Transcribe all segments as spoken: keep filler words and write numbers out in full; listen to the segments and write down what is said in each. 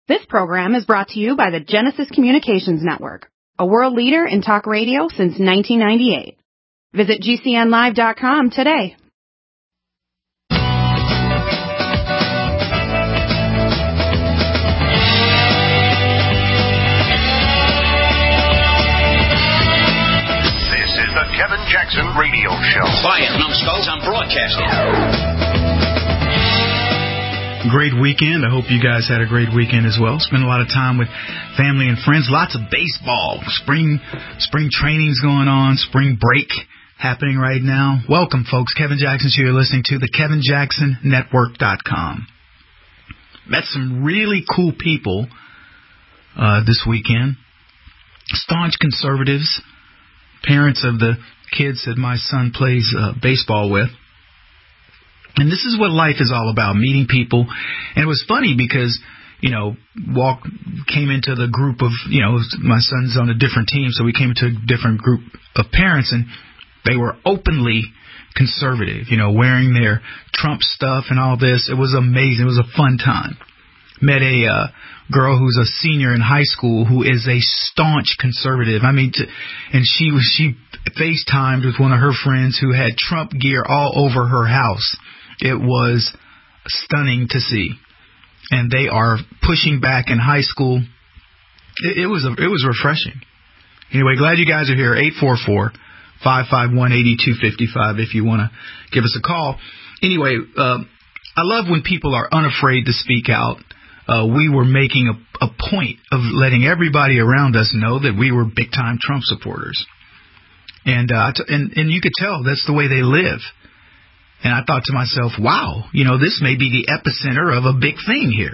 This program is brought to you by the Genesis Communications Network, a world leader in talk radio since nineteen ninety-eight. Visit G C N live dot com today. This is the Kevin Jackson Radio Show. Quiet, numbskulls, I'm broadcasting. Great weekend. I hope you guys had a great weekend as well. Spent a lot of time with family and friends. Lots of baseball. Spring spring training's going on. Spring break happening right now. Welcome, folks. Kevin Jackson's here. You're listening to the Kevin Jackson Network dot com. Met some really cool people uh, this weekend. Staunch conservatives. Parents of the kids that my son plays uh, baseball with. And this is what life is all about, meeting people. And it was funny because, you know, walk came into the group of, you know, my son's on a different team, so we came into a different group of parents, and they were openly conservative, you know, wearing their Trump stuff and all this. It was amazing. It was a fun time. Met a uh, girl who's a senior in high school who is a staunch conservative. I mean, to, and she was she FaceTimed with one of her friends who had Trump gear all over her house. It was stunning to see, and they are pushing back in high school. It, it was a, it was refreshing. Anyway, glad you guys are here. eight four four, five five one, eight two five five if you want to give us a call. Anyway, uh, I love when people are unafraid to speak out. Uh, we were making a, a point of letting everybody around us know that we were big-time Trump supporters, and uh, and and you could tell that's the way they live. And I thought to myself, wow, you know, this may be the epicenter of a big thing here.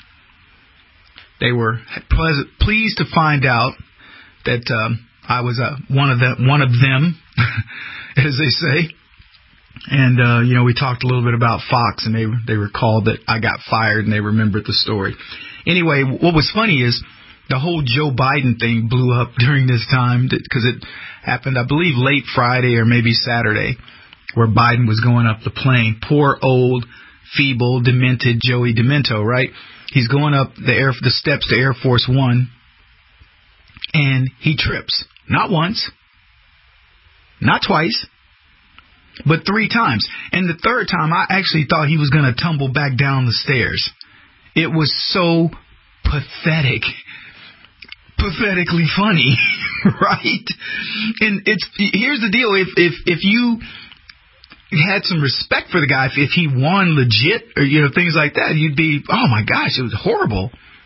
They were ple- pleased to find out that um, I was uh, one of them, one of them, as they say. And, uh, you know, we talked a little bit about Fox, and they they recalled that I got fired, and they remembered the story. Anyway, what was funny is the whole Joe Biden thing blew up during this time because it happened, I believe, late Friday or maybe Saturday, where Biden was going up the plane. Poor old, feeble, demented Joey Demento, right? He's going up the air the steps to Air Force One, and he trips. Not once, not twice, but three times. And the third time, I actually thought he was going to tumble back down the stairs. It was so pathetic. Pathetically funny, right? And it's here's the deal. If if if you had some respect for the guy, if, if he won legit or, you know, things like that, you'd be, oh my gosh, it was horrible.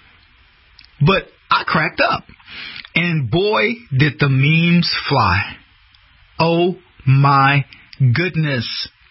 But I cracked up. And boy, did the memes fly. Oh my goodness.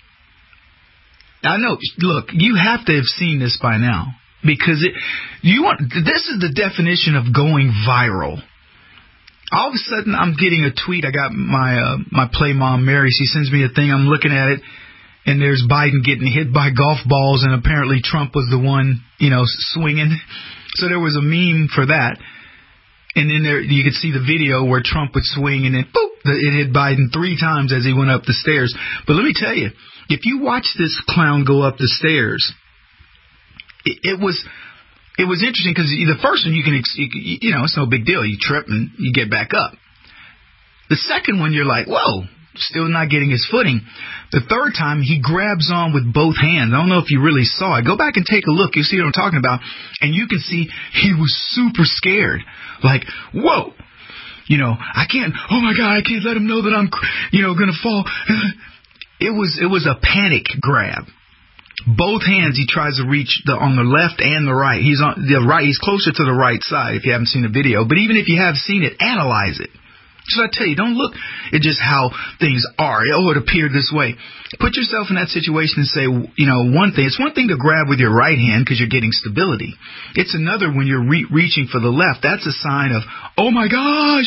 I know, look, you have to have seen this by now. Because it, you want, this is the definition of going viral. All of a sudden, I'm getting a tweet. I got my uh, my play mom, Mary. She sends me a thing. I'm looking at it, and there's Biden getting hit by golf balls, and apparently Trump was the one, you know, swinging. So there was a meme for that. And then there you could see the video where Trump would swing, and then boop, it hit Biden three times as he went up the stairs. But let me tell you, if you watch this clown go up the stairs, it, it was... It was interesting because the first one, you can, you know, it's no big deal. You trip and you get back up. The second one, you're like, whoa, still not getting his footing. The third time, he grabs on with both hands. I don't know if you really saw it. Go back and take a look. You'll see what I'm talking about. And you can see he was super scared. Like, whoa, you know, I can't, oh my God, I can't let him know that I'm, you know, going to fall. It was, it was a panic grab. Both hands he tries to reach the, on the left and the right. He's on the right. He's closer to the right side if you haven't seen the video. But even if you have seen it, analyze it. So I tell you, don't look at just how things are. Oh, it appeared this way. Put yourself in that situation and say, you know, one thing. It's one thing to grab with your right hand because you're getting stability. It's another when you're re- reaching for the left. That's a sign of, oh my gosh.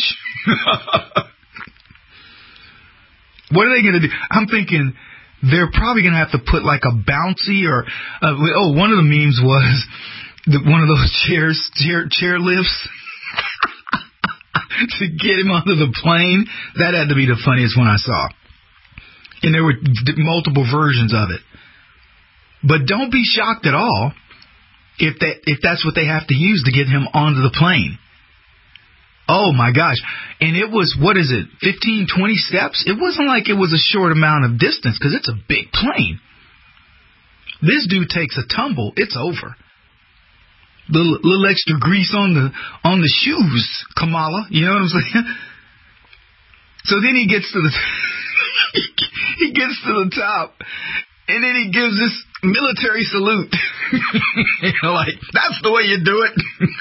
What are they going to do? I'm thinking, they're probably going to have to put like a bouncy or, uh, oh, one of the memes was the, one of those chairs, chair, chair lifts to get him onto the plane. That had to be the funniest one I saw. And there were d- multiple versions of it. But don't be shocked at all if that if that's what they have to use to get him onto the plane. Oh, my gosh. And it was, what is it, fifteen, twenty steps? It wasn't like it was a short amount of distance because it's a big plane. This dude takes a tumble. It's over. Little, little extra grease on the on the shoes, Kamala. You know what I'm saying? So then he gets to the he gets to the top, and then he gives this military salute. You know, like, that's the way you do it.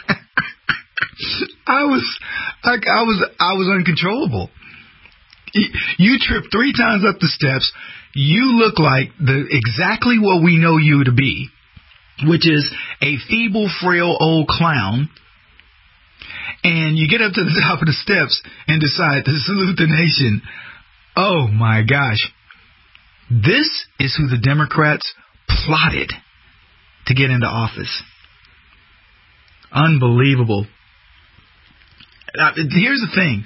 I was, like, I was, I was uncontrollable. You trip three times up the steps. You look like the exactly what we know you to be, which is a feeble, frail old clown. And you get up to the top of the steps and decide to salute the nation. Oh my gosh. This is who the Democrats plotted to get into office. Unbelievable. Uh, here's the thing.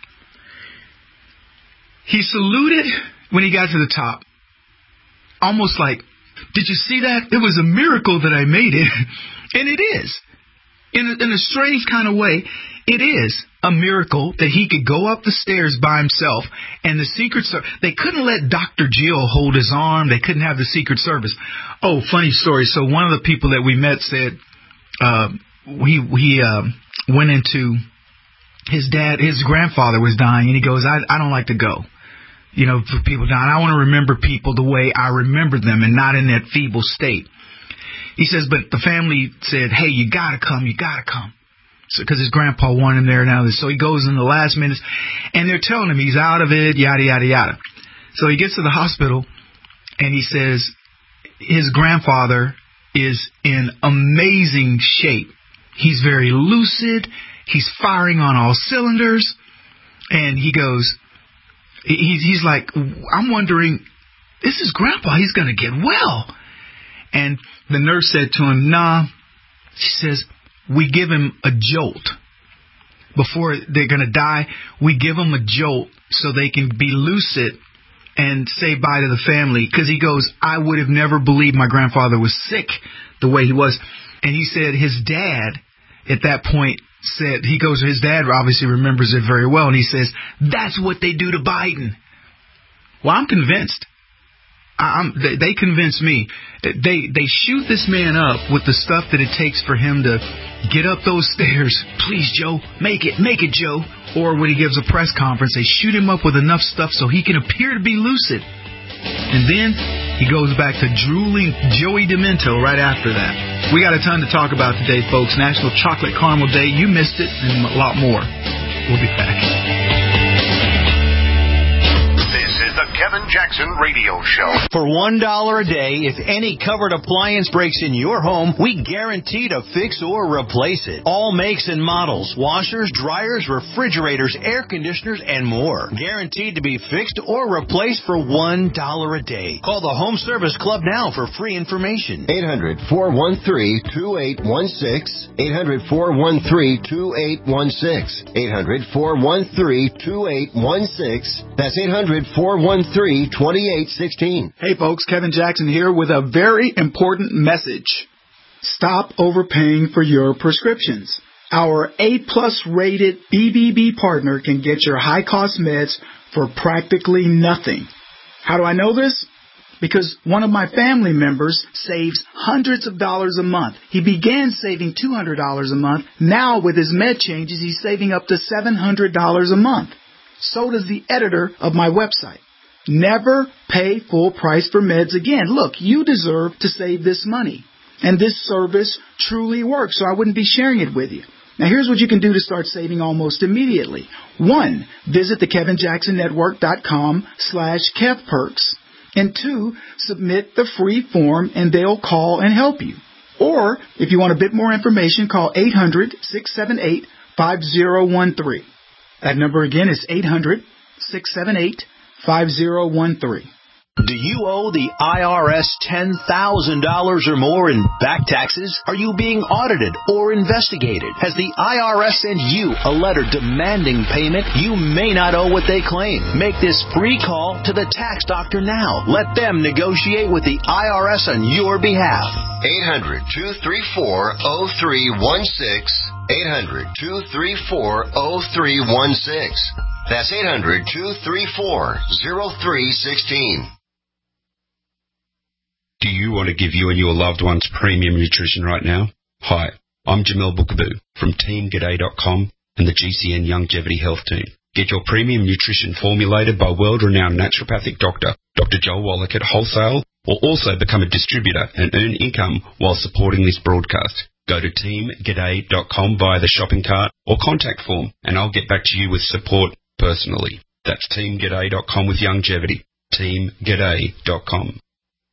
He saluted when he got to the top. Almost like, did you see that? It was a miracle that I made it. And it is. In a, in a strange kind of way, it is a miracle that he could go up the stairs by himself. And the Secret Service, they couldn't let Doctor Jill hold his arm. They couldn't have the Secret Service. Oh, funny story. So one of the people that we met said uh, he, he uh, went into his dad, his grandfather was dying. And he goes, I, I don't like to go. You know, for people dying, I want to remember people the way I remember them and not in that feeble state. He says, but the family said, hey, you got to come, you got to come. Because so, his grandpa wanted him there now. So he goes in the last minutes, and they're telling him he's out of it, yada, yada, yada. So he gets to the hospital, and he says his grandfather is in amazing shape. He's very lucid. He's firing on all cylinders. And he goes, he's, he's like, I'm wondering, this is Grandpa. He's going to get well. And the nurse said to him, nah. She says, we give him a jolt. Before they're going to die, we give them a jolt so they can be lucid and say bye to the family. Because he goes, I would have never believed my grandfather was sick the way he was. And he said his dad at that point said, he goes, his dad obviously remembers it very well. And he says, that's what they do to Biden. Well, I'm convinced. I'm, they, they convince me. They they shoot this man up with the stuff that it takes for him to get up those stairs. Please, Joe, make it, make it, Joe. Or when he gives a press conference, they shoot him up with enough stuff so he can appear to be lucid. And then he goes back to drooling Joey Demento right after that. We got a ton to talk about today, folks. National Chocolate Caramel Day. You missed it, and a lot more. We'll be back. The Kevin Jackson Radio Show. For one dollar a day, if any covered appliance breaks in your home, we guarantee to fix or replace it. All makes and models, washers, dryers, refrigerators, air conditioners, and more. Guaranteed to be fixed or replaced for one dollar a day. Call the Home Service Club now for free information. eight hundred, four one three, two eight one six. eight hundred, four one three, two eight one six. eight hundred, four one three, two eight one six. That's eight hundred, four one three, two eight one six. Hey folks, Kevin Jackson here with a very important message. Stop overpaying for your prescriptions. Our A-plus rated B B B partner can get your high-cost meds for practically nothing. How do I know this? Because one of my family members saves hundreds of dollars a month. He began saving two hundred dollars a month. Now with his med changes, he's saving up to seven hundred dollars a month. So does the editor of my website. Never pay full price for meds again. Look, you deserve to save this money. And this service truly works, so I wouldn't be sharing it with you. Now, here's what you can do to start saving almost immediately. One, visit the Kevin Jackson Network dot com slash Kev Perks. And two, submit the free form and they'll call and help you. Or, if you want a bit more information, call eight hundred, six seven eight, five zero one three. That number again is eight hundred, six seven eight, five zero one three. Do you owe the I R S ten thousand dollars or more in back taxes? Are you being audited or investigated? Has the I R S sent you a letter demanding payment? You may not owe what they claim. Make this free call to the tax doctor now. Let them negotiate with the I R S on your behalf. eight hundred, two three four, oh three one six. eight hundred, two three four, oh three one six. That's eight hundred, two three four, oh three one six. Do you want to give you and your loved ones premium nutrition right now? Hi, I'm Jamel Bookaboo from Team G'day dot com and the G C N Longevity Health Team. Get your premium nutrition formulated by world-renowned naturopathic doctor, Doctor Joel Wallach at wholesale, or also become a distributor and earn income while supporting this broadcast. Go to Team G'day dot com via the shopping cart or contact form, and I'll get back to you with support personally. That's Team G'day dot com with longevity. Team G'day dot com.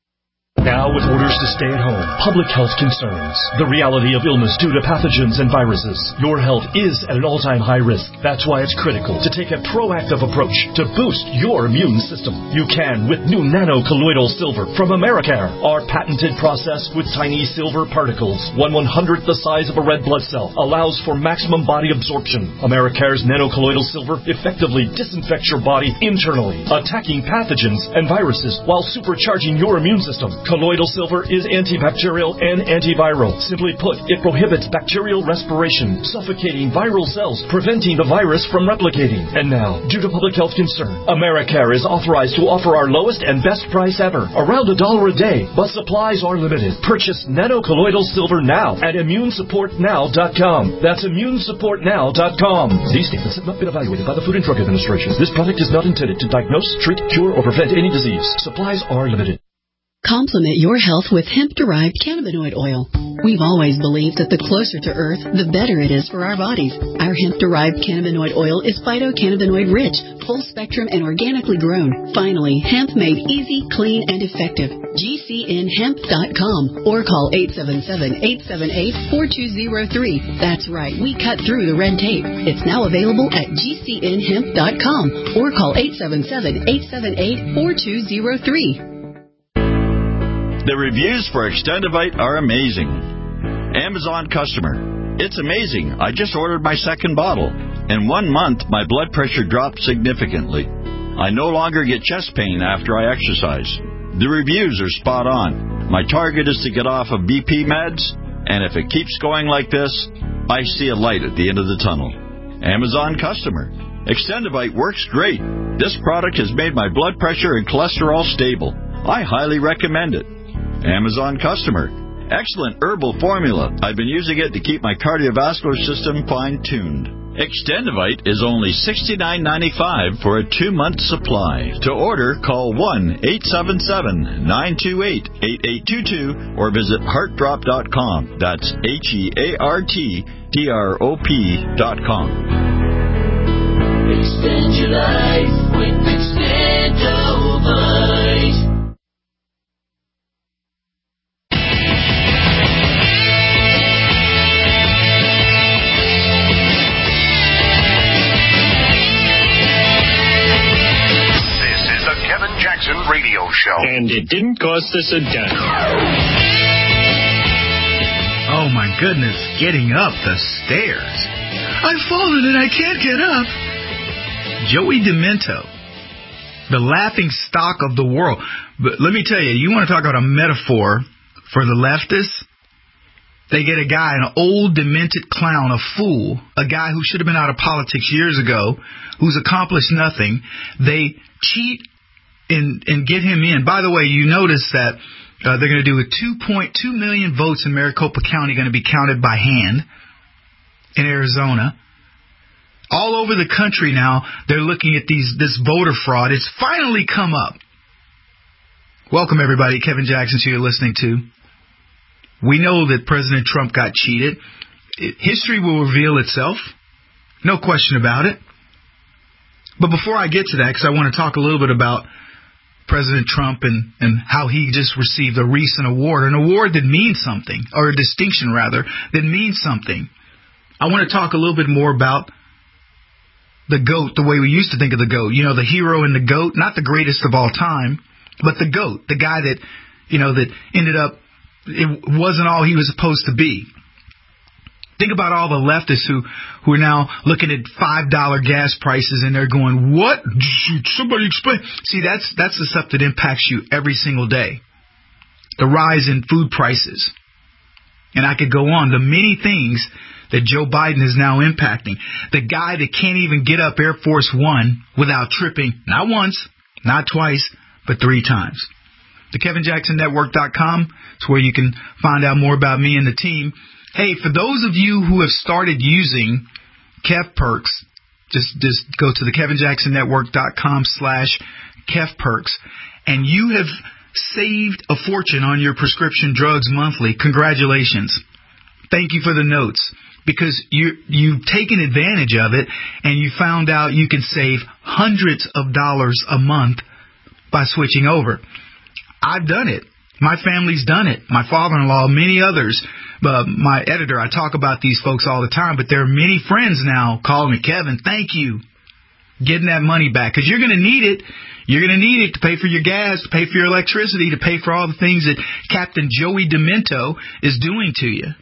Now with orders to stay at home, public health concerns, the reality of illness due to pathogens and viruses, your health is at an all-time high risk. That's why it's critical to take a proactive approach to boost your immune system. You can with new nano-colloidal silver from Americare, our patented process with tiny silver particles, one one-hundredth the size of a red blood cell, allows for maximum body absorption. Americare's nano-colloidal silver effectively disinfects your body internally, attacking pathogens and viruses while supercharging your immune system. Colloidal silver is antibacterial and antiviral. Simply put, it prohibits bacterial respiration, suffocating viral cells, preventing the virus from replicating. And now, due to public health concern, Americare is authorized to offer our lowest and best price ever, around a dollar a day, but supplies are limited. Purchase nano-colloidal silver now at immune support now dot com. That's immune support now dot com. These statements have not been evaluated by the Food and Drug Administration. This product is not intended to diagnose, treat, cure, or prevent any disease. Supplies are limited. Complement your health with hemp-derived cannabinoid oil. We've always believed that the closer to Earth, the better it is for our bodies. Our hemp-derived cannabinoid oil is phytocannabinoid-rich, full-spectrum, and organically grown. Finally, hemp made easy, clean, and effective. G C N hemp dot com or call eight seven seven, eight seven eight, four two zero three. That's right, we cut through the red tape. It's now available at G C N hemp dot com or call eight seven seven, eight seven eight, four two zero three. The reviews for Extendivite are amazing. Amazon customer. It's amazing. I just ordered my second bottle. In one month, my blood pressure dropped significantly. I no longer get chest pain after I exercise. The reviews are spot on. My target is to get off of B P meds, and if it keeps going like this, I see a light at the end of the tunnel. Amazon customer. Extendivite works great. This product has made my blood pressure and cholesterol stable. I highly recommend it. Amazon customer. Excellent herbal formula. I've been using it to keep my cardiovascular system fine-tuned. Extendivite is only sixty-nine ninety-five for a two-month supply. To order, call one eight seven seven, nine two eight, eight eight two two or visit heart drop dot com. That's H E A R T D R O P dot com. Extend your life with Extendivite. Jackson Radio Show. And it didn't cost us a dime. Oh, my goodness. Getting up the stairs. I've fallen and I can't get up. Joey Demento, the laughing stock of the world. But let me tell you, you want to talk about a metaphor for the leftists? They get a guy, an old, demented clown, a fool, a guy who should have been out of politics years ago, who's accomplished nothing. They cheat And, and get him in. By the way, you notice that uh, they're going to do with two point two million votes in Maricopa County going to be counted by hand in Arizona. All over the country now, they're looking at these this voter fraud. It's finally come up. Welcome, everybody. Kevin Jackson, who you're listening to. We know that President Trump got cheated. It, history will reveal itself. No question about it. But before I get to that, because I want to talk a little bit about President Trump and, and how he just received a recent award, an award that means something, or a distinction, rather, that means something. I want to talk a little bit more about the GOAT, the way we used to think of the GOAT. You know, the hero and the GOAT, not the greatest of all time, But the GOAT, the guy that, you know, that ended up, it wasn't all he was supposed to be. Think about all the leftists who, who are now looking at five dollar gas prices and they're going, what? Somebody explain. See, that's, that's the stuff that impacts you every single day. The rise in food prices. And I could go on. The many things that Joe Biden is now impacting. The guy that can't even get up Air Force One without tripping, not once, not twice, but three times. The Kevin Jackson Network dot com is where you can find out more about me and the team. Hey, for those of you who have started using Kev Perks, just, just go to the Kevin Jackson Network dot com slash Kev Perks, and you have saved a fortune on your prescription drugs monthly. Congratulations. Thank you for the notes, because you, you've taken advantage of it and you found out you can save hundreds of dollars a month by switching over. I've done it. My family's done it. My father-in-law, many others. Uh, my editor, I talk about these folks all the time, but there are many friends now calling me, Kevin, thank you. Getting that money back, because you're going to need it. You're going to need it to pay for your gas, to pay for your electricity, to pay for all the things that Captain Joey Demento is doing to you.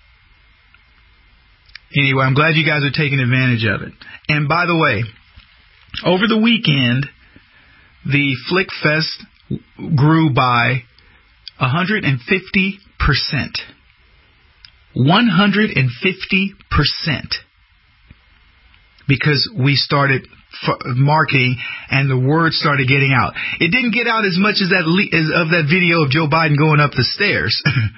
Anyway, I'm glad you guys are taking advantage of it. And by the way, over the weekend, the Flick Fest grew by one hundred fifty percent. one hundred fifty percent. Because we started f- marketing and the word started getting out. It didn't get out as much as that le- as of that video of Joe Biden going up the stairs.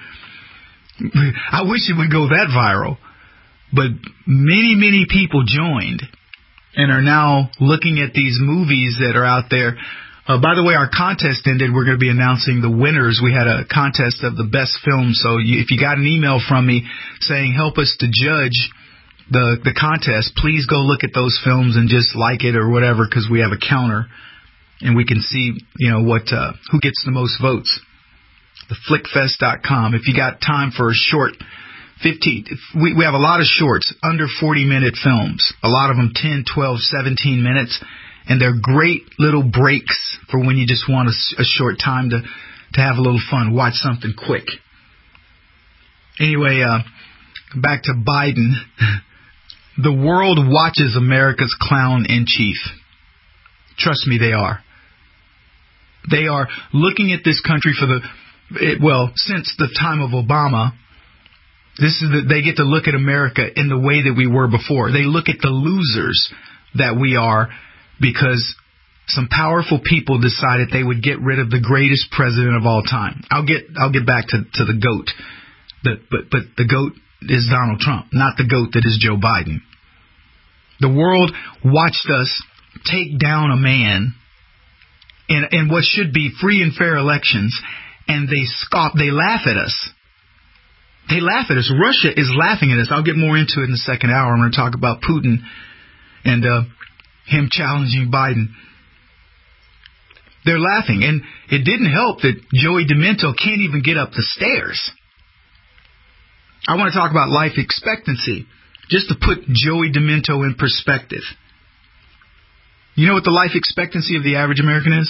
I wish it would go that viral. But many, many people joined and are now looking at these movies that are out there. Uh, by the way, our contest ended. We're going to be announcing the winners. We had a contest of the best films. So you, if you got an email from me saying help us to judge the the contest, please go look at those films and just like it or whatever, because we have a counter and we can see, you know, what uh, who gets the most votes. The flick fest dot com. If you got time for a short fifteen, we, we have a lot of shorts, under forty minute films, a lot of them ten, twelve, seventeen minutes, and they're great little breaks for when you just want a, a short time to, to have a little fun, watch something quick. Anyway, uh, back to Biden. The world watches America's clown in chief. Trust me, they are. They are looking at this country for the, it, well, since the time of Obama. This is the, they get to look at America in the way that we were before. They look at the losers that we are because some powerful people decided they would get rid of the greatest president of all time. I'll get I'll get back to, to the GOAT. The, but but the GOAT is Donald Trump, not the GOAT that is Joe Biden. The world watched us take down a man in, in what should be free and fair elections, and they scoff, they laugh at us. They laugh at us. Russia is laughing at us. I'll get more into it in the second hour. I'm going to talk about Putin and uh, him challenging Biden. They're laughing. And it didn't help that Joey Demento can't even get up the stairs. I want to talk about life expectancy, just to put Joey Demento in perspective. You know what the life expectancy of the average American is?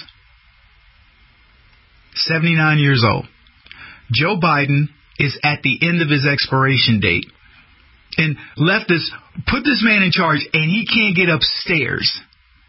seventy-nine years old. Joe Biden is at the end of his expiration date. And leftists put this man in charge and he can't get upstairs.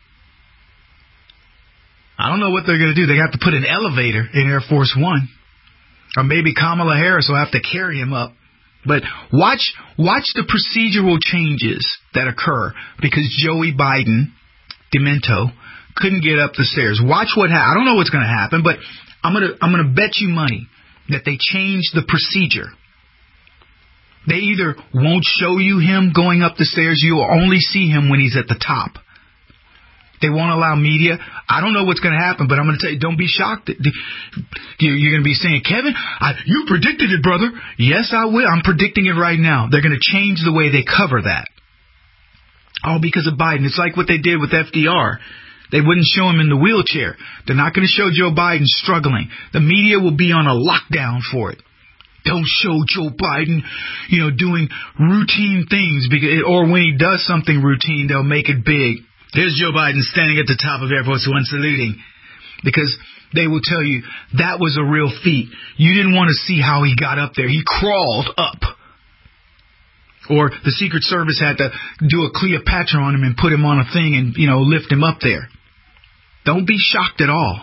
I don't know what they're going to do. They have to put an elevator in Air Force One. Or maybe Kamala Harris will have to carry him up. But watch watch the procedural changes that occur because Joey Biden, Demento, couldn't get up the stairs. Watch what happens. I don't know what's going to happen, but I'm going to I'm going to bet you money that they change the procedure. They either won't show you him going up the stairs. You will only see him when he's at the top. They won't allow media. I don't know what's going to happen, but I'm going to tell you, don't be shocked. You're going to be saying, Kevin, I, you predicted it, brother. Yes, I will. I'm predicting it right now. They're going to change the way they cover that. All because of Biden. It's like what they did with F D R. They wouldn't show him in the wheelchair. They're not going to show Joe Biden struggling. The media will be on a lockdown for it. Don't show Joe Biden, you know, doing routine things, because, or when he does something routine, they'll make it big. There's Joe Biden standing at the top of Air Force One saluting. Because they will tell you that was a real feat. You didn't want to see how he got up there. He crawled up. Or the Secret Service had to do a Cleopatra on him and put him on a thing and, you know, lift him up there. Don't be shocked at all.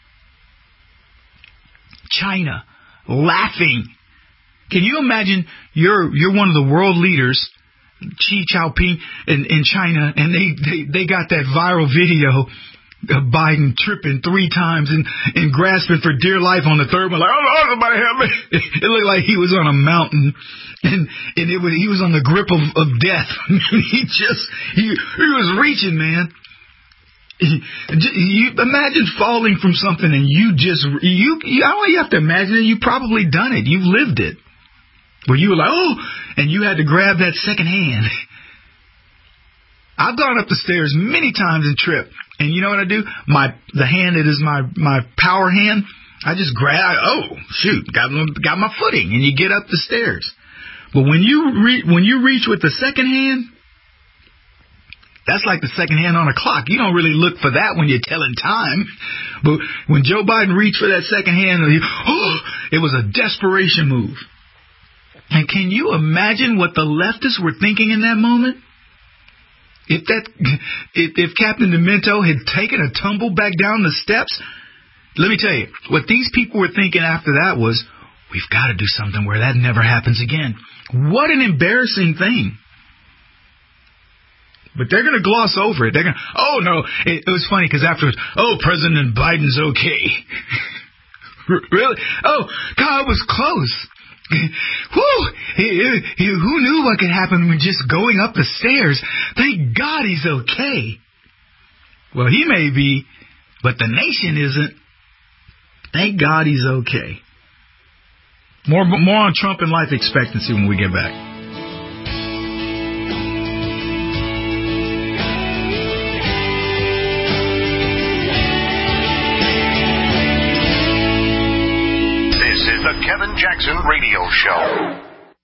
China, laughing. Can you imagine you're you're one of the world leaders, Xi Jinping in, in China, and they, they, they got that viral video of Biden tripping three times and, and grasping for dear life on the third one, like, oh, somebody help me. It looked like he was on a mountain, and and it was, he was on the grip of, of death. he just, he, he was reaching, man. You imagine falling from something and you just, you, you, I don't know, you have to imagine it. You've probably done it. You've lived it. Where you were like, oh, and you had to grab that second hand. I've gone up the stairs many times and tripped. And you know what I do? My the hand that is my, my power hand, I just grab, oh, shoot, got, got my footing, and you get up the stairs. But when you re, when you reach with the second hand, that's like the second hand on a clock. You don't really look for that when you're telling time. But when Joe Biden reached for that second hand, oh, it was a desperation move. And can you imagine what the leftists were thinking in that moment? If that, if, if Captain Demento had taken a tumble back down the steps, let me tell you, what these people were thinking after that was, we've got to do something where that never happens again. What an embarrassing thing. But they're going to gloss over it. They're going to, oh, no, it, it was funny because afterwards, oh, President Biden's okay. Really? Oh, God, it was close. Whew, he, he, who knew what could happen when just going up the stairs? Thank God he's okay. Well, he may be, but the nation isn't. Thank God he's okay. More, more on Trump and life expectancy when we get back. The Kevin Jackson Radio Show.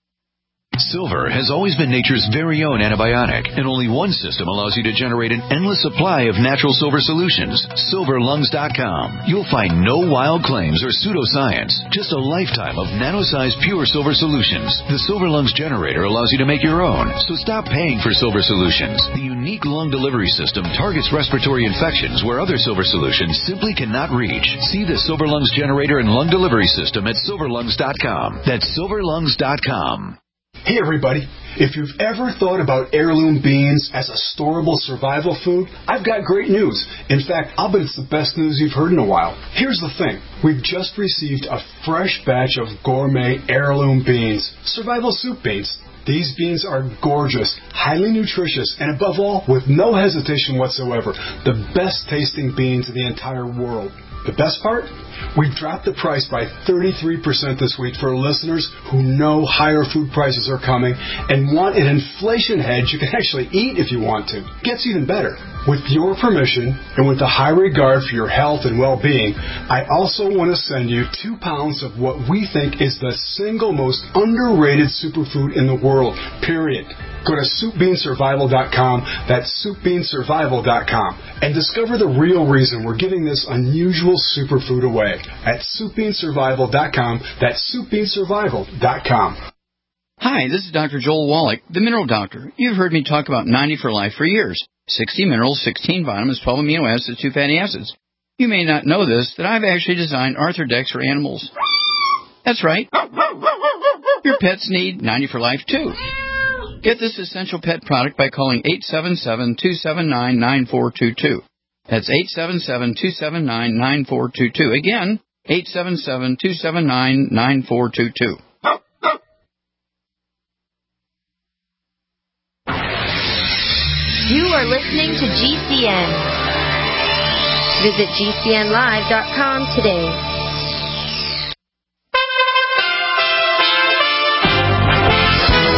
Silver has always been nature's very own antibiotic, and only one system allows you to generate an endless supply of natural silver solutions. silver lungs dot com. You'll find no wild claims or pseudoscience, just a lifetime of nano-sized pure silver solutions. The Silver Lungs generator allows you to make your own, so stop paying for silver solutions. The unique lung delivery system targets respiratory infections where other silver solutions simply cannot reach. See the Silver Lungs generator and lung delivery system at silver lungs dot com. That's silver lungs dot com. Hey everybody, if you've ever thought about heirloom beans as a storable survival food, I've got great news. In fact, I'll bet it's the best news you've heard in a while. Here's the thing. We've just received a fresh batch of gourmet heirloom beans, survival soup beans. These beans are gorgeous, highly nutritious, and above all, with no hesitation whatsoever, the best tasting beans in the entire world. The best part? We've dropped the price by thirty-three percent this week for listeners who know higher food prices are coming and want an inflation hedge you can actually eat if you want to. Gets even better. With your permission and with a high regard for your health and well-being, I also want to send you two pounds of what we think is the single most underrated superfood in the world, period. Go to soup bean survival dot com, that's soup bean survival dot com, and discover the real reason we're giving this unusual superfood away at soup bean survival dot com, that's soup bean survival dot com. Hi, this is Doctor Joel Wallach, the Mineral Doctor. You've heard me talk about ninety for Life for years. sixty minerals, sixteen vitamins, twelve amino acids, two fatty acids. You may not know this, that I've actually designed Arthrodex for animals. That's right. Your pets need ninety for Life too. Get this essential pet product by calling eight seven seven, two seven nine, nine four two two. That's eight seven seven, two seven nine, nine four two two. Again, eight seven seven, two seven nine, nine four two two. You are listening to G C N. Visit G C N live dot com today. U S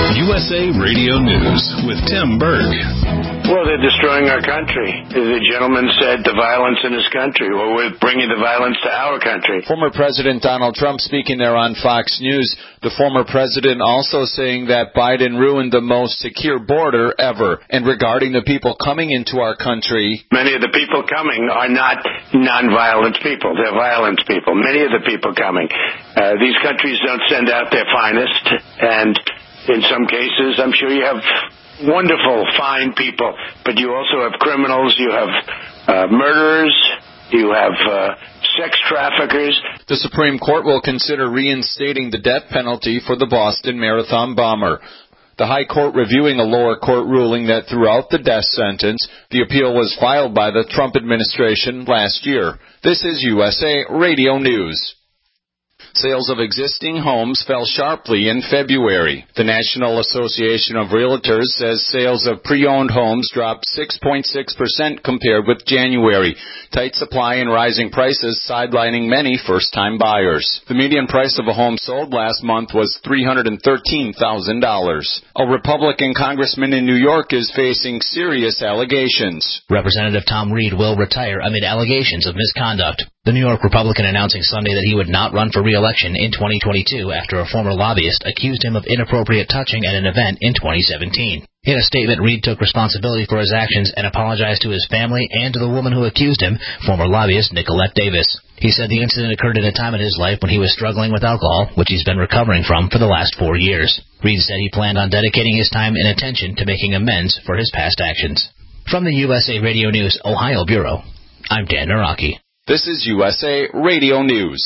S A Radio News with Tim Berg. Well, they're destroying our country. The gentleman said the violence in his country. Well, we're bringing the violence to our country. Former President Donald Trump speaking there on Fox News. The former president also saying that Biden ruined the most secure border ever. And regarding the people coming into our country, many of the people coming are not nonviolent people. They're violent people. Many of the people coming. Uh, these countries don't send out their finest. And in some cases, I'm sure you have wonderful, fine people, but you also have criminals, you have uh, murderers, you have uh, sex traffickers. The Supreme Court will consider reinstating the death penalty for the Boston Marathon bomber. The High Court reviewing a lower court ruling that threw out the death sentence. The appeal was filed by the Trump administration last year. This is U S A Radio News. Sales of existing homes fell sharply in February. The National Association of Realtors says sales of pre-owned homes dropped six point six percent compared with January. Tight supply and rising prices sidelining many first-time buyers. The median price of a home sold last month was three hundred thirteen thousand dollars. A Republican congressman in New York is facing serious allegations. Representative Tom Reed will retire amid allegations of misconduct. The New York Republican announcing Sunday that he would not run for re-election in twenty twenty-two after a former lobbyist accused him of inappropriate touching at an event in twenty seventeen. In a statement, Reed took responsibility for his actions and apologized to his family and to the woman who accused him, former lobbyist Nicolette Davis. He said the incident occurred at a time in his life when he was struggling with alcohol, which he's been recovering from for the last four years. Reed said he planned on dedicating his time and attention to making amends for his past actions. From the U S A Radio News Ohio Bureau, I'm Dan Naraki. This is U S A Radio News.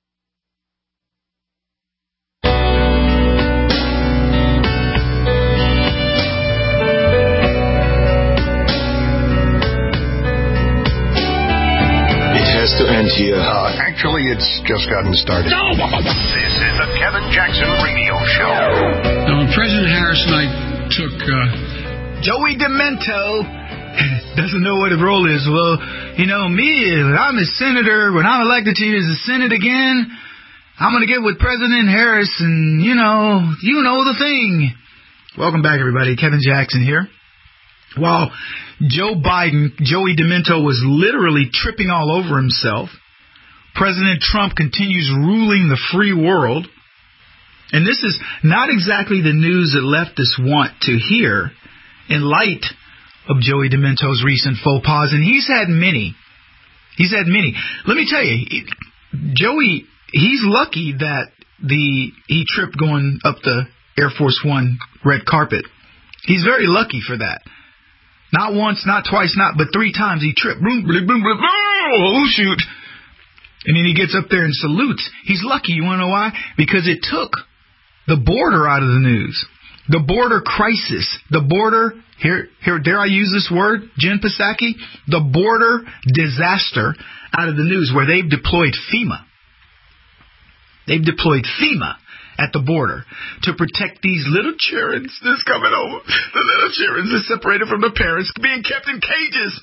To end here. Uh, actually, it's just gotten started. No! This is the Kevin Jackson Radio Show. Now, when President Harris and I took uh, Joey Demento doesn't know what his role is. Well, you know, me, I'm a senator. When I'm elected to the Senate again, I'm going to get with President Harris and, you know, you know the thing. Welcome back, everybody. Kevin Jackson here. While Joe Biden, Joey Demento, was literally tripping all over himself, President Trump continues ruling the free world. And this is not exactly the news that leftists want to hear in light of Joey Demento's recent faux pas. And he's had many. He's had many. Let me tell you, Joey, he's lucky that the he tripped going up the Air Force One red carpet. He's very lucky for that. Not once, not twice, not, but three times he tripped. Boom, boom, boom, boom, oh, shoot. And then he gets up there and salutes. He's lucky. You want to know why? Because it took the border out of the news. The border crisis. The border, here, here, dare I use this word, Jen Psaki? The border disaster out of the news where they've deployed FEMA. They've deployed FEMA at the border to protect these little children that's coming over. The little children that's separated from their parents, being kept in cages.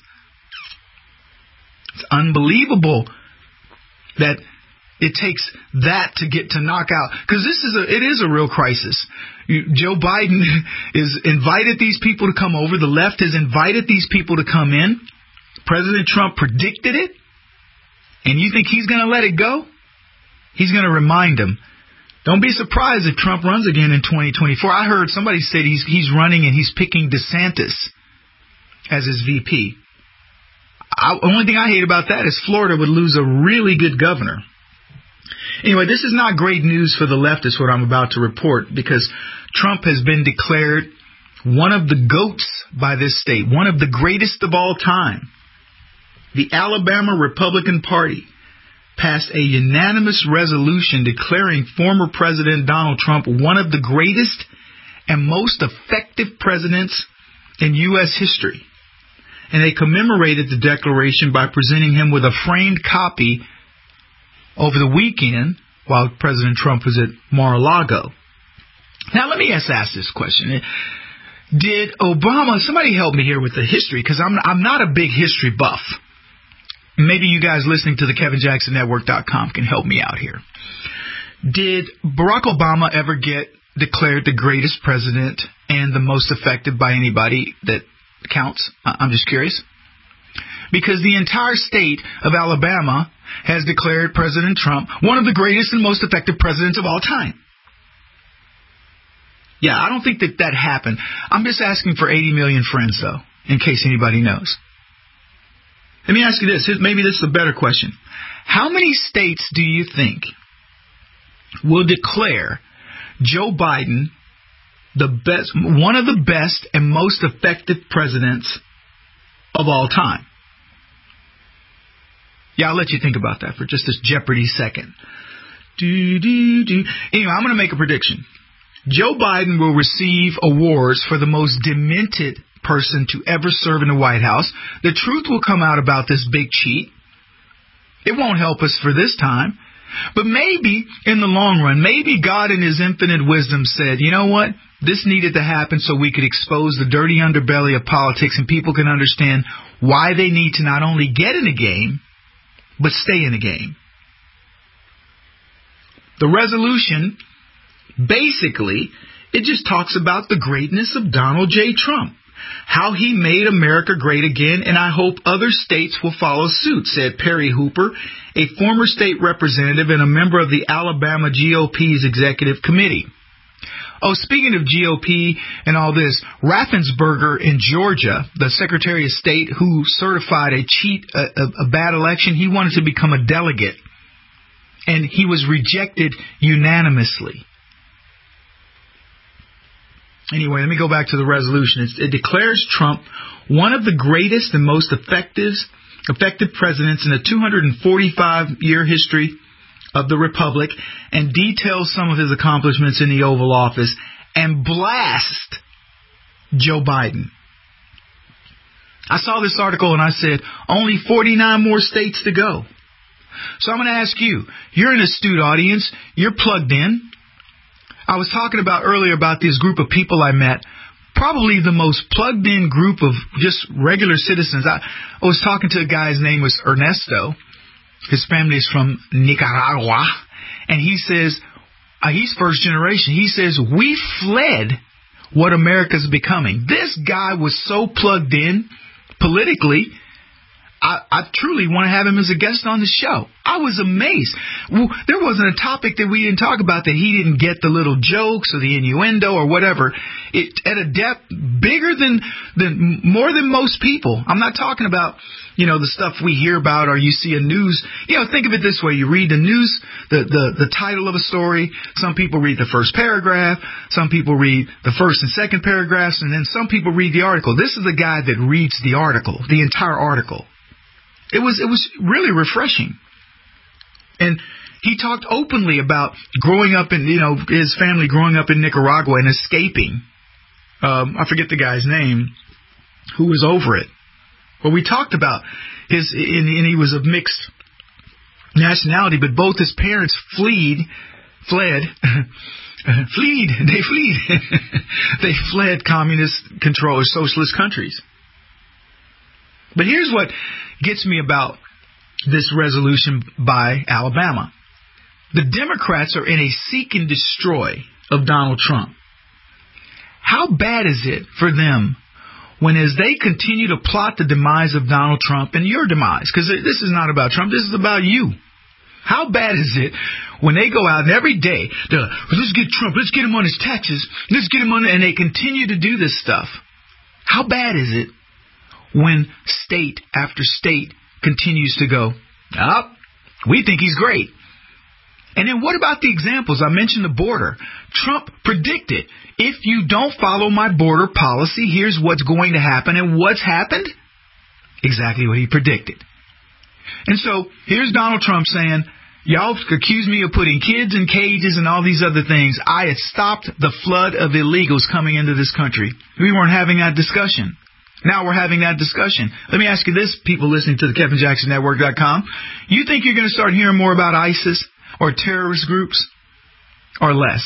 It's unbelievable that it takes that to get to knock out. Because this is a, it is a real crisis. You, Joe Biden has invited these people to come over. The left has invited these people to come in. President Trump predicted it. And you think he's going to let it go? He's going to remind them. Don't be surprised if Trump runs again in twenty twenty-four. I heard somebody say he's he's running and he's picking DeSantis as his V P. The only thing I hate about that is Florida would lose a really good governor. Anyway, this is not great news for the leftists, what I'm about to report, because Trump has been declared one of the GOATs by this state, one of the greatest of all time. The Alabama Republican Party passed a unanimous resolution declaring former President Donald Trump one of the greatest and most effective presidents in U S history. And they commemorated the declaration by presenting him with a framed copy over the weekend while President Trump was at Mar-a-Lago. Now, let me ask, ask this question. Did Obama, somebody help me here with the history, because I'm, I'm not a big history buff. Maybe you guys listening to the Kevin Jackson Network dot com can help me out here. Did Barack Obama ever get declared the greatest president and the most effective by anybody that counts? I'm just curious. Because the entire state of Alabama has declared President Trump one of the greatest and most effective presidents of all time. Yeah, I don't think that that happened. I'm just asking for eighty million friends, though, in case anybody knows. Let me ask you this. Maybe this is a better question. How many states do you think will declare Joe Biden the best, one of the best and most effective presidents of all time? Yeah, I'll let you think about that for just this Jeopardy second. Do, do, do. Anyway, I'm going to make a prediction. Joe Biden will receive awards for the most demented person to ever serve in the White House. The truth will come out about this big cheat. It won't help us for this time. But maybe in the long run, maybe God in his infinite wisdom said, you know what? This needed to happen so we could expose the dirty underbelly of politics and people can understand why they need to not only get in a game, but stay in a game. The resolution, basically, it just talks about the greatness of Donald J. Trump, how he made America great again, and I hope other states will follow suit, said Perry Hooper, a former state representative and a member of the Alabama G O P's executive committee. Oh, speaking of G O P and all this, Raffensperger in Georgia, the Secretary of State who certified a cheat, a, a, a bad election, he wanted to become a delegate, and he was rejected unanimously. Anyway, let me go back to the resolution. It's, it declares Trump one of the greatest and most effective, effective presidents in the two hundred forty-five year history of the Republic, and details some of his accomplishments in the Oval Office, and blast Joe Biden. I saw this article and I said, only forty-nine more states to go. So I'm going to ask you, you're an astute audience, you're plugged in. I was talking about earlier about this group of people I met, probably the most plugged in group of just regular citizens. I, I was talking to a guy, his name was Ernesto. His family is from Nicaragua. And he says, uh, he's first generation. He says, we fled what America's becoming. This guy was so plugged in politically, I, I truly want to have him as a guest on the show. I was amazed. Well, there wasn't a topic that we didn't talk about that he didn't get the little jokes or the innuendo or whatever. It, at a depth bigger than, than more than most people. I'm not talking about, you know, the stuff we hear about or you see a news. You know, think of it this way. You read the news, the, the, the title of a story. Some people read the first paragraph. Some people read the first and second paragraphs. And then some people read the article. This is the guy that reads the article, the entire article. It was it was really refreshing. And he talked openly about growing up in, you know, his family growing up in Nicaragua and escaping. Um, I forget the guy's name who was over it. Well, we talked about his, and, and he was of mixed nationality, but both his parents fled, fled, fled, they fled, they fled communist control or socialist countries. But here's what gets me about this resolution by Alabama. The Democrats are in a seek and destroy of Donald Trump. How bad is it for them when, as they continue to plot the demise of Donald Trump and your demise, because this is not about Trump, this is about you. How bad is it when they go out and every day, they're like, let's get Trump, let's get him on his taxes, let's get him on, and they continue to do this stuff. How bad is it when state after state continues to go, oh, we think he's great. And then what about the examples? I mentioned the border. Trump predicted, if you don't follow my border policy, here's what's going to happen. And what's happened? Exactly what he predicted. And so here's Donald Trump saying, y'all accuse me of putting kids in cages and all these other things. I had stopped the flood of illegals coming into this country. We weren't having that discussion. Now we're having that discussion. Let me ask you this, people listening to the Kevin Jackson Network dot com. You think you're going to start hearing more about ISIS or terrorist groups or less?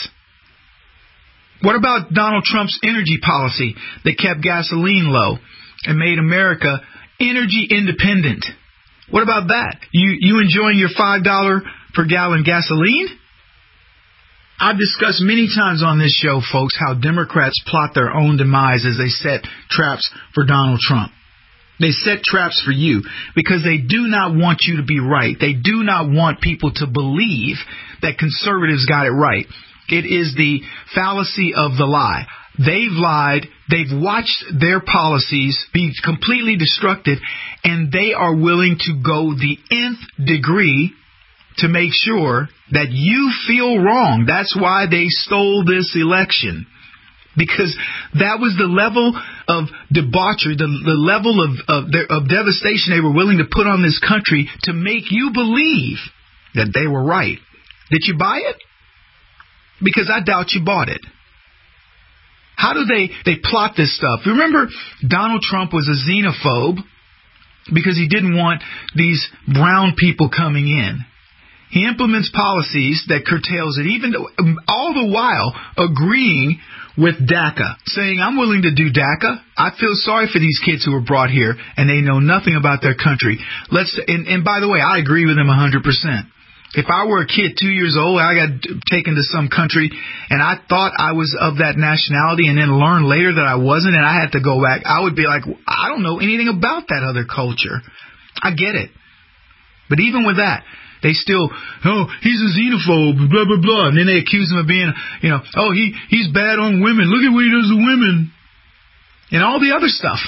What about Donald Trump's energy policy that kept gasoline low and made America energy independent? What about that? You you enjoying your five dollars per gallon gasoline? I've discussed many times on this show, folks, how Democrats plot their own demise as they set traps for Donald Trump. They set traps for you because they do not want you to be right. They do not want people to believe that conservatives got it right. It is the fallacy of the lie. They've lied. They've watched their policies be completely destructed, and they are willing to go the nth degree to make sure that you feel wrong. That's why they stole this election. Because that was the level of debauchery, the, the level of, of, their, of devastation they were willing to put on this country to make you believe that they were right. Did you buy it? Because I doubt you bought it. How do they, they plot this stuff? Remember, Donald Trump was a xenophobe because he didn't want these brown people coming in. He implements policies that curtails it, even though, all the while agreeing with DACA, saying, I'm willing to do DACA. I feel sorry for these kids who were brought here and they know nothing about their country. Let's and, and by the way, I agree with him one hundred percent. If I were a kid two years old, I got taken to some country and I thought I was of that nationality and then learned later that I wasn't and I had to go back, I would be like, I don't know anything about that other culture. I get it. But even with that, they still, oh, he's a xenophobe, blah, blah, blah. And then they accuse him of being, you know, oh, he, he's bad on women. Look at what he does to women. And all the other stuff.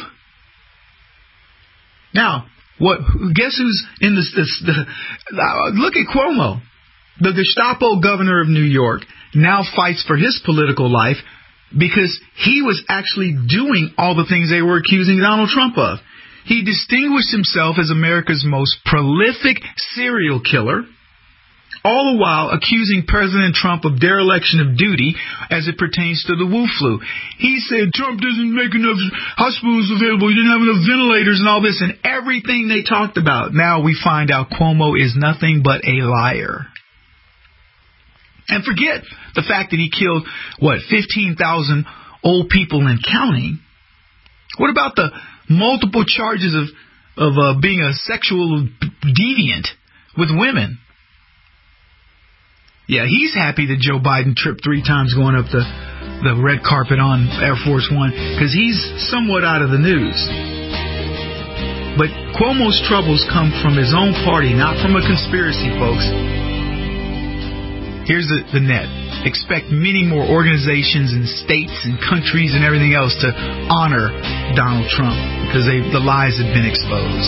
Now, what? Guess who's in this? this the, look at Cuomo. The Gestapo governor of New York now fights for his political life because he was actually doing all the things they were accusing Donald Trump of. He distinguished himself as America's most prolific serial killer, all the while accusing President Trump of dereliction of duty as it pertains to the Wu flu. He said Trump doesn't make enough hospitals available, he didn't have enough ventilators and all this, and everything they talked about. Now we find out Cuomo is nothing but a liar. And forget the fact that he killed, what, fifteen thousand old people and counting. What about the multiple charges of of uh, being a sexual deviant with women? Yeah, he's happy that Joe Biden tripped three times going up the, the red carpet on Air Force One because he's somewhat out of the news. But Cuomo's troubles come from his own party, not from a conspiracy, folks. Here's the, the net. Expect many more organizations and states and countries and everything else to honor Donald Trump because they, the lies have been exposed.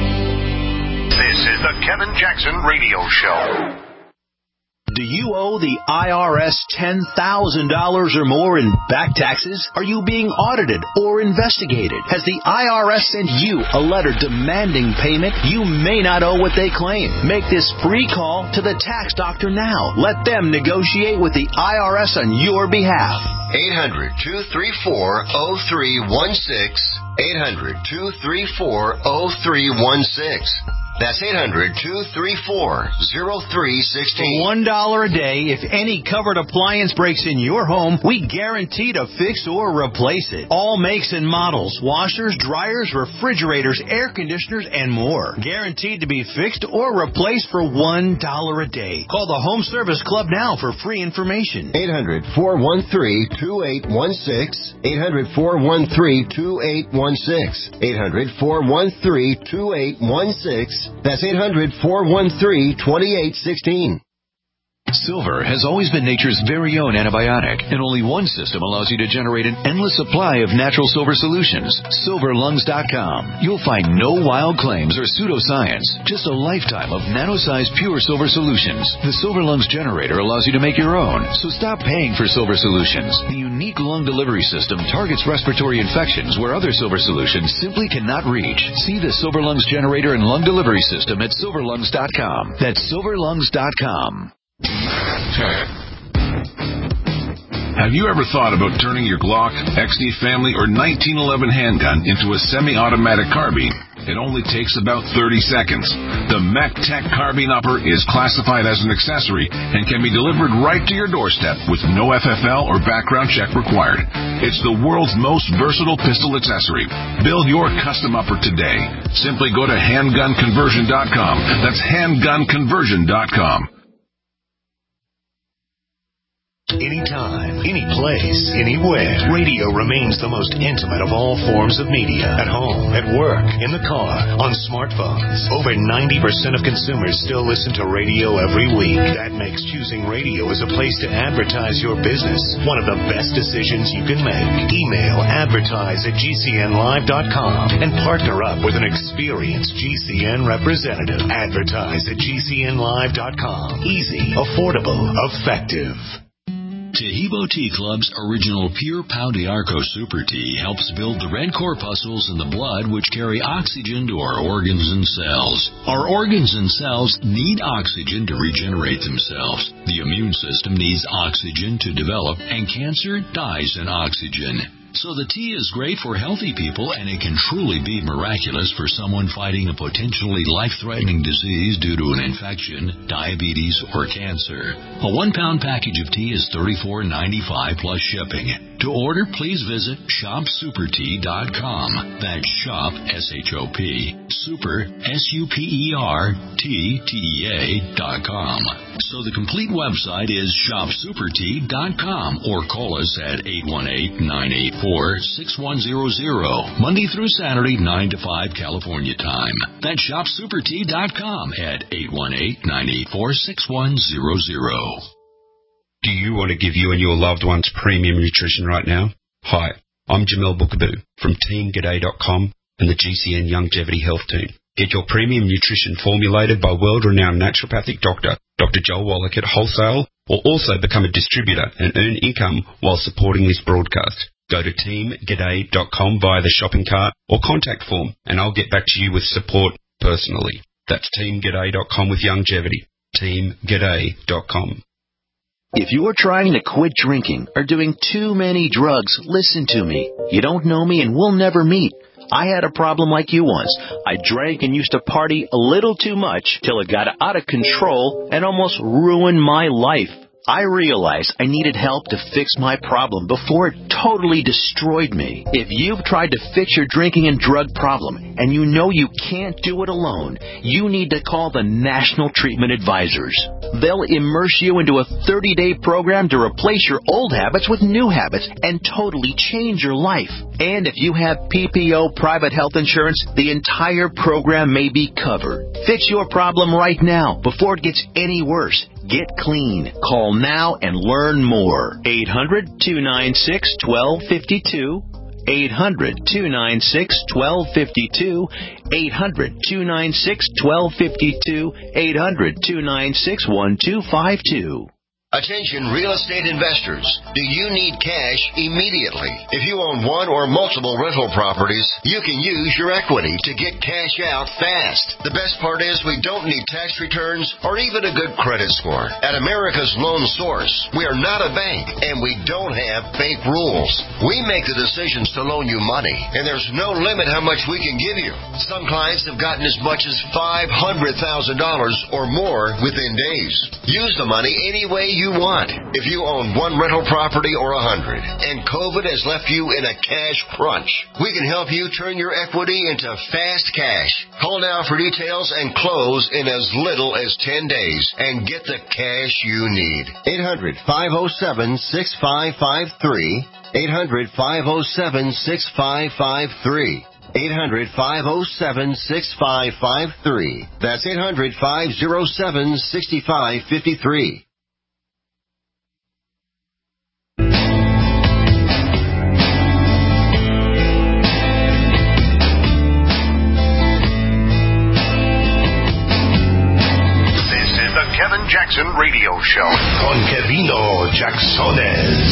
This is the Kevin Jackson Radio Show. Do you owe the I R S ten thousand dollars or more in back taxes? Are you being audited or investigated? Has the I R S sent you a letter demanding payment? You may not owe what they claim. Make this free call to the tax doctor now. Let them negotiate with the I R S on your behalf. eight hundred, two three four, oh three one six. eight hundred, two three four, oh three one six. That's eight hundred, two three four, oh three one six. For one dollar a day, if any covered appliance breaks in your home, we guarantee to fix or replace it. All makes and models, washers, dryers, refrigerators, air conditioners, and more. Guaranteed to be fixed or replaced for one dollar a day. Call the Home Service Club now for free information. eight hundred, four one three, two eight one six. eight hundred, four one three, two eight one six. eight hundred, four one three, two eight one six. That's eight hundred, four one three, two eight one six. Silver has always been nature's very own antibiotic, and only one system allows you to generate an endless supply of natural silver solutions. silver lungs dot com. You'll find no wild claims or pseudoscience, just a lifetime of nano-sized pure silver solutions. The Silver Lungs generator allows you to make your own, so stop paying for silver solutions. The unique lung delivery system targets respiratory infections where other silver solutions simply cannot reach. See the Silver Lungs generator and lung delivery system at silver lungs dot com. That's silver lungs dot com. Have you ever thought about turning your Glock, X D Family, or nineteen eleven handgun into a semi-automatic carbine? It only takes about thirty seconds. The MacTech Carbine Upper is classified as an accessory and can be delivered right to your doorstep with no F F L or background check required. It's the world's most versatile pistol accessory. Build your custom upper today. Simply go to handgun conversion dot com. That's handgun conversion dot com. Anytime, any place, anywhere. Radio remains the most intimate of all forms of media. At home, at work, in the car, on smartphones. Over ninety percent of consumers still listen to radio every week. That makes choosing radio as a place to advertise your business one of the best decisions you can make. Email advertise at G C N live dot com and partner up with an experienced G C N representative. Advertise at G C N live dot com. Easy, affordable, effective. Tahibo Tea Club's original Pure Pau d'Arco Super Tea helps build the red corpuscles in the blood which carry oxygen to our organs and cells. Our organs and cells need oxygen to regenerate themselves. The immune system needs oxygen to develop, and cancer dies in oxygen. So the tea is great for healthy people, and it can truly be miraculous for someone fighting a potentially life-threatening disease due to an infection, diabetes, or cancer. A one-pound package of tea is thirty-four ninety-five plus shipping. To order, please visit shop super tea dot com. That's shop, S H O P, super, S U P E R, T, T E A dot com. So the complete website is shop super tea dot com, or call us at eight one eight, nine eight four, six one zero zero, Monday through Saturday, nine to five California time. That's shop super tea dot com at eight one eight, nine eight four, six one zero zero. Do you want to give you and your loved ones premium nutrition right now? Hi, I'm Jamel Bookaboo from team g'day dot com and the G C N Longevity Health Team. Get your premium nutrition formulated by world-renowned naturopathic doctor, Doctor Joel Wallach at wholesale, or also become a distributor and earn income while supporting this broadcast. Go to team g'day dot com via the shopping cart or contact form, and I'll get back to you with support personally. That's team g'day dot com with longevity. team g'day dot com. If you're trying to quit drinking or doing too many drugs, listen to me. You don't know me and we'll never meet. I had a problem like you once. I drank and used to party a little too much till it got out of control and almost ruined my life. I realized I needed help to fix my problem before it totally destroyed me. If you've tried to fix your drinking and drug problem and you know you can't do it alone, you need to call the National Treatment Advisors. They'll immerse you into a thirty-day program to replace your old habits with new habits and totally change your life. And if you have P P O private health insurance, the entire program may be covered. Fix your problem right now before it gets any worse. Get clean. Call now and learn more. eight hundred, two nine six, one two five two. eight hundred, two nine six, one two five two. eight hundred, two nine six, one two five two. eight hundred, two nine six, one two five two. Attention real estate investors. Do you need cash immediately? If you own one or multiple rental properties, you can use your equity to get cash out fast. The best part is we don't need tax returns or even a good credit score. At America's Loan Source, we are not a bank and we don't have bank rules. We make the decisions to loan you money, and there's no limit how much we can give you. Some clients have gotten as much as five hundred thousand dollars or more within days. Use the money any way you You want. If you own one rental property or a hundred, and COVID has left you in a cash crunch, we can help you turn your equity into fast cash. Call now for details and close in as little as ten days and get the cash you need. eight hundred, five oh seven, six five five three. eight hundred, five oh seven, six five five three. eight hundred, five oh seven, six five five three. That's eight hundred, five oh seven, six five five three. Kevin Jackson Radio Show. Con Kevino Jacksones.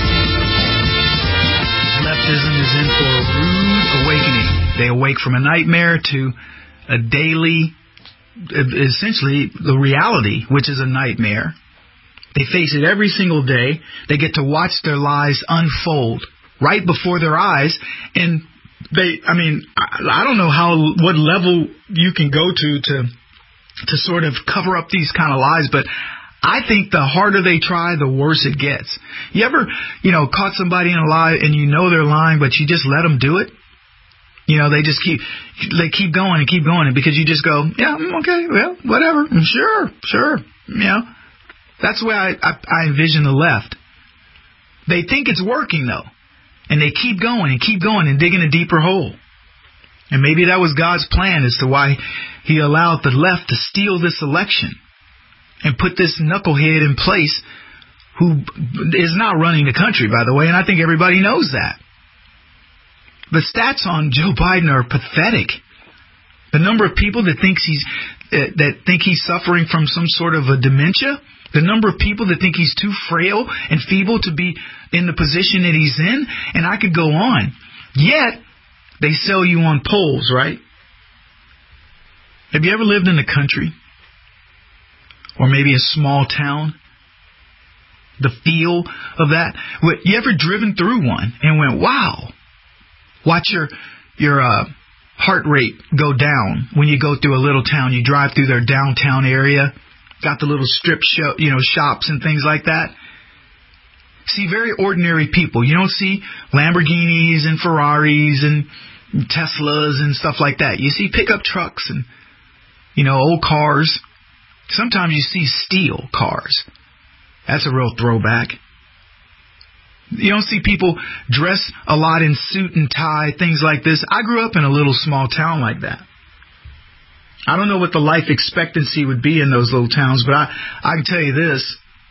Leftism is in for a rude awakening. They awake from a nightmare to a daily, essentially the reality, which is a nightmare. They face it every single day. They get to watch their lives unfold right before their eyes. And they, I mean, I, I don't know how, what level you can go to to to sort of cover up these kind of lies, but I think the harder they try, the worse it gets. You ever, you know, caught somebody in a lie and you know they're lying, but you just let them do it? You know, they just keep, they keep going and keep going, and because you just go, yeah, okay, well, whatever, sure, sure, you know. That's the way I, I, I envision the left. They think it's working, though. And they keep going and keep going and digging a deeper hole. And maybe that was God's plan as to why he allowed the left to steal this election and put this knucklehead in place who is not running the country, by the way, and I think everybody knows that. The stats on Joe Biden are pathetic. The number of people that thinks he's uh, that think he's suffering from some sort of a dementia, the number of people that think he's too frail and feeble to be in the position that he's in, and I could go on. Yet, they sell you on polls, right? Have you ever lived in the country? Or maybe a small town? The feel of that? You ever driven through one and went, wow? Watch your your uh, heart rate go down when you go through a little town. You drive through their downtown area. Got the little strip show, you know, shops and things like that. See very ordinary people. You don't see Lamborghinis and Ferraris and Teslas and stuff like that. You see pickup trucks and, you know, old cars. Sometimes you see steel cars. That's a real throwback. You don't see people dress a lot in suit and tie, things like this. I grew up in a little small town like that. I don't know what the life expectancy would be in those little towns, but I, I can tell you this.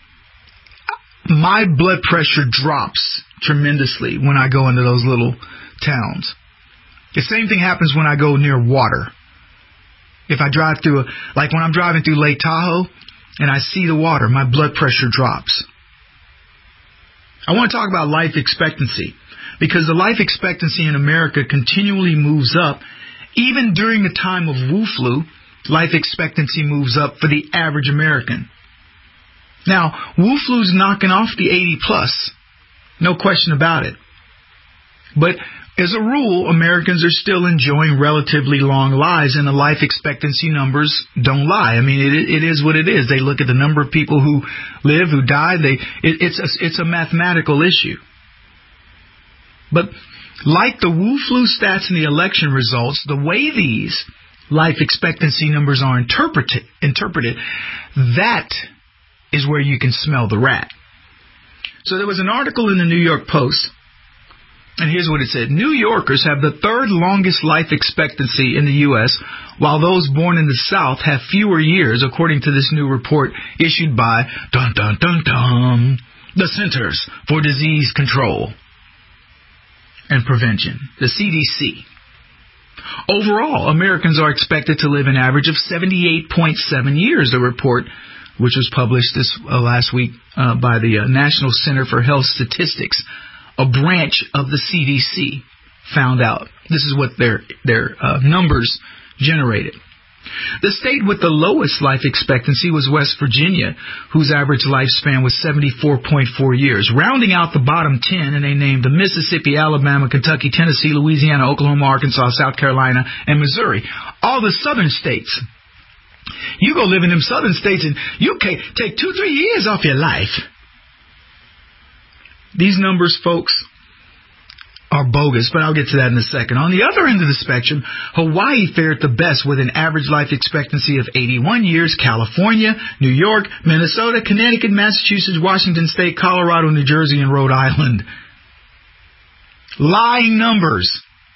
My blood pressure drops tremendously when I go into those little towns. The same thing happens when I go near water. If I drive through, a, like when I'm driving through Lake Tahoe and I see the water, my blood pressure drops. I want to talk about life expectancy because the life expectancy in America continually moves up. Even during the time of Wu flu, life expectancy moves up for the average American. Now, Wu flu's knocking off the eighty plus. No question about it. But as a rule, Americans are still enjoying relatively long lives, and the life expectancy numbers don't lie. I mean, it, it is what it is. They look at the number of people who live, who die. They, it, it's a, it's a mathematical issue. But like the Wu flu stats and the election results, the way these life expectancy numbers are interpreted, interpreted, that is where you can smell the rat. So there was an article in the New York Post, and here's what it said. New Yorkers have the third longest life expectancy in the U S, while those born in the South have fewer years, according to this new report issued by dun dun dun dun the Centers for Disease Control and Prevention, the C D C. Overall, Americans are expected to live an average of seventy-eight point seven years, the report, which was published this uh, last week uh, by the uh, National Center for Health Statistics, a branch of the C D C, found out. This is what their their uh, numbers generated. The state with the lowest life expectancy was West Virginia, whose average lifespan was seventy-four point four years. Rounding out the bottom ten, and they named the Mississippi, Alabama, Kentucky, Tennessee, Louisiana, Oklahoma, Arkansas, South Carolina, and Missouri. All the southern states. You go live in them southern states and you can take two, three years off your life. These numbers, folks, are bogus, but I'll get to that in a second. On the other end of the spectrum, Hawaii fared the best with an average life expectancy of eighty-one years. California, New York, Minnesota, Connecticut, Massachusetts, Washington State, Colorado, New Jersey, and Rhode Island. Lying numbers.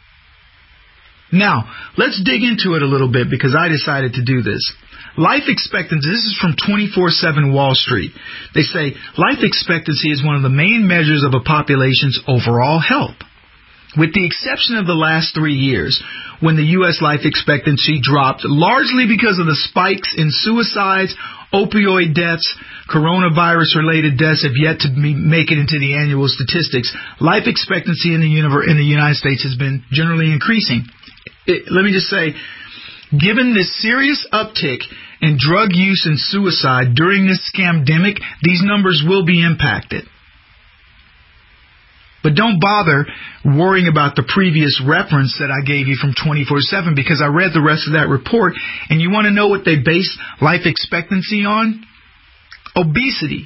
Now, let's dig into it a little bit because I decided to do this. Life expectancy, this is from twenty-four seven Wall Street. They say life expectancy is one of the main measures of a population's overall health. With the exception of the last three years, when the U S life expectancy dropped largely because of the spikes in suicides, opioid deaths, coronavirus-related deaths have yet to make it into the annual statistics, life expectancy in the, universe, in the United States has been generally increasing. It, let me just say, given this serious uptick in drug use and suicide during this scamdemic, these numbers will be impacted. But don't bother worrying about the previous reference that I gave you from twenty-four seven because I read the rest of that report, and you want to know what they base life expectancy on? Obesity.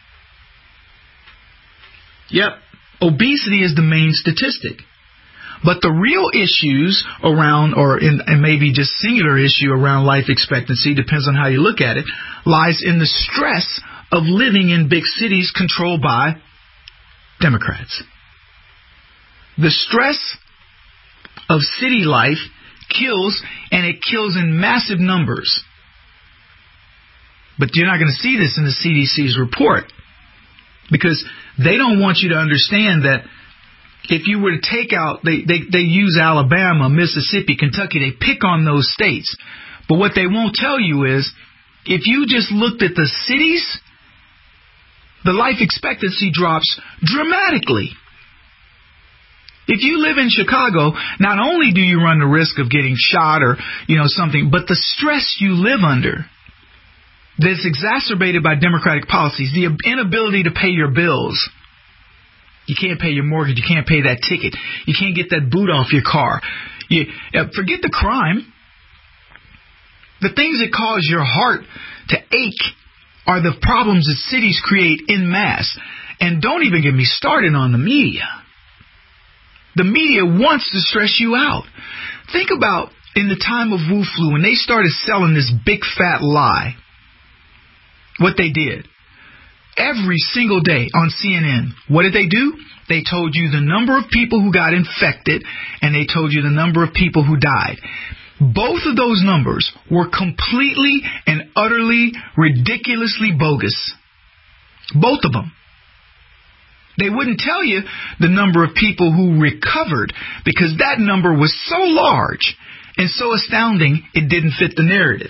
Yep, obesity is the main statistic. But the real issues around, or in, and maybe just singular issue around life expectancy, depends on how you look at it, lies in the stress of living in big cities controlled by Democrats. The stress of city life kills, and it kills in massive numbers. But you're not going to see this in the C D C's report, because they don't want you to understand that if you were to take out, they, they, they use Alabama, Mississippi, Kentucky, they pick on those states. But what they won't tell you is, if you just looked at the cities, the life expectancy drops dramatically. If you live in Chicago, not only do you run the risk of getting shot or, you know, something, but the stress you live under that's exacerbated by Democratic policies, the inability to pay your bills. You can't pay your mortgage. You can't pay that ticket. You can't get that boot off your car. You, uh, forget the crime. The things that cause your heart to ache are the problems that cities create en masse. And don't even get me started on the media. The media wants to stress you out. Think about in the time of Wu Flu, when they started selling this big fat lie, what they did. Every single day on C N N, what did they do? They told you the number of people who got infected, and they told you the number of people who died. Both of those numbers were completely and utterly, ridiculously bogus. Both of them. They wouldn't tell you the number of people who recovered, because that number was so large and so astounding it didn't fit the narrative.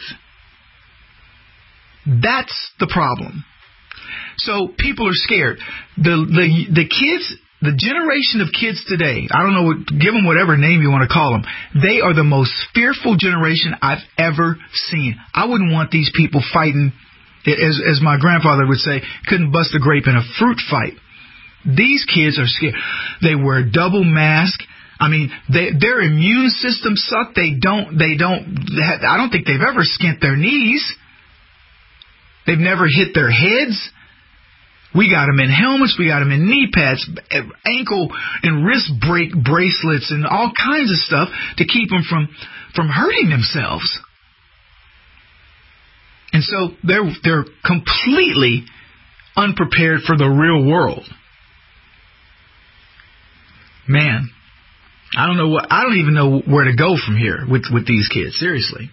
That's the problem. So people are scared. The the the kids, the generation of kids today, I don't know, what, give them whatever name you want to call them, they are the most fearful generation I've ever seen. I wouldn't want these people fighting, as as my grandfather would say, couldn't bust a grape in a fruit fight. These kids are scared. They wear double mask. I mean, they, their immune system suck. They don't. They don't. I don't think they've ever skint their knees. They've never hit their heads. We got them in helmets. We got them in knee pads, ankle and wrist break bracelets, and all kinds of stuff to keep them from from hurting themselves. And so they're they're completely unprepared for the real world. Man, I don't know what I don't even know where to go from here with with these kids. Seriously.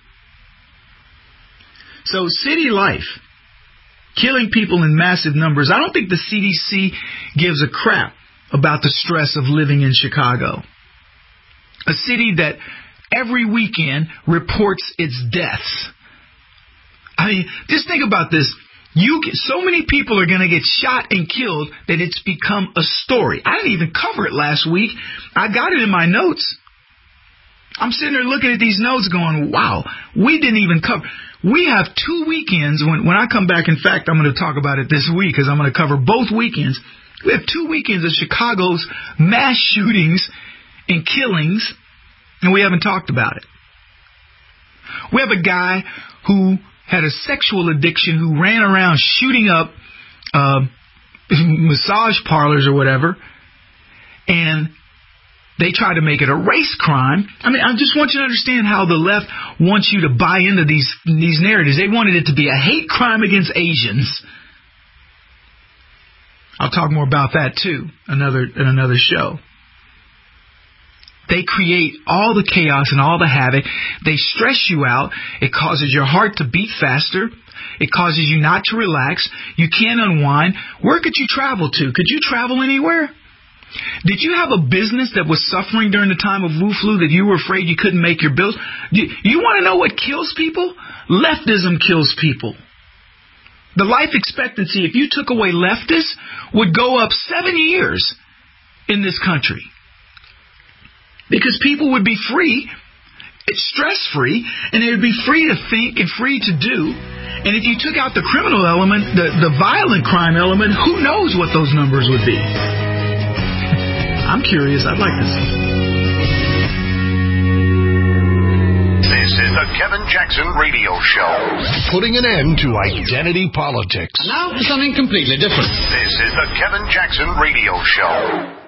So city life, killing people in massive numbers. I don't think the C D C gives a crap about the stress of living in Chicago, a city that every weekend reports its deaths. I mean, just think about this. You get, so many people are going to get shot and killed that it's become a story. I didn't even cover it last week. I got it in my notes. I'm sitting there looking at these notes going, wow, we didn't even cover. We have two weekends. When, when I come back, in fact, I'm going to talk about it this week because I'm going to cover both weekends. We have two weekends of Chicago's mass shootings and killings, and we haven't talked about it. We have a guy who had a sexual addiction who ran around shooting up uh, massage parlors or whatever, and they try to make it a race crime. I mean, I just want you to understand how the left wants you to buy into these these narratives. They wanted it to be a hate crime against Asians. I'll talk more about that too another in another show. They create all the chaos and all the havoc. They stress you out. It causes your heart to beat faster. It causes you not to relax. You can't unwind. Where could you travel to? Could you travel anywhere? Did you have a business that was suffering during the time of Wu Flu that you were afraid you couldn't make your bills? You, you want to know what kills people? Leftism kills people. The life expectancy, if you took away leftists, would go up seven years in this country. Because people would be free, stress-free, and they would be free to think and free to do. And if you took out the criminal element, the, the violent crime element, who knows what those numbers would be? I'm curious. I'd like to see. This is the Kevin Jackson Radio Show. Putting an end to identity politics. Now for something completely different. This is the Kevin Jackson Radio Show.